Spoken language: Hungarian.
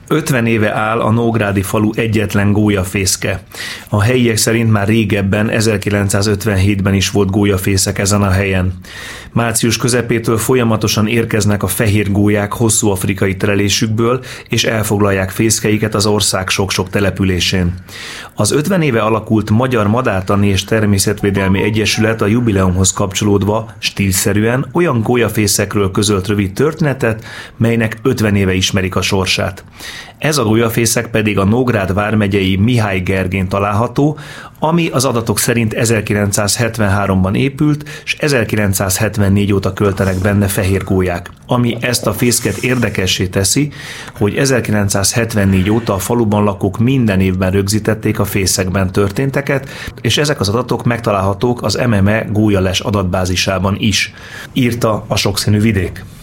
50 éve áll a nógrádi falu egyetlen gólyafészke. A helyiek szerint már régebben, 1957-ben is volt gólyafészek ezen a helyen. Március közepétől folyamatosan érkeznek a fehér gólyák hosszú afrikai terelésükből, és elfoglalják fészkeiket az ország sok-sok településén. Az 50 éve alakult Magyar Madártani és Természetvédelmi Egyesület a jubileumhoz kapcsolódva stílszerűen olyan gólyafészekről közölt rövid történetet, melynek 50 éve ismerik a sorsát. Ez a gólyafészek pedig a Nógrád vármegyei Mihály Gergén található, ami az adatok szerint 1973-ban épült, és 1974 óta költenek benne fehér gólyák. Ami ezt a fészket érdekessé teszi, hogy 1974 óta a faluban lakók minden évben rögzítették a fészekben történteket, és ezek az adatok megtalálhatók az MME gólyales adatbázisában is, írta a Sokszínű Vidék.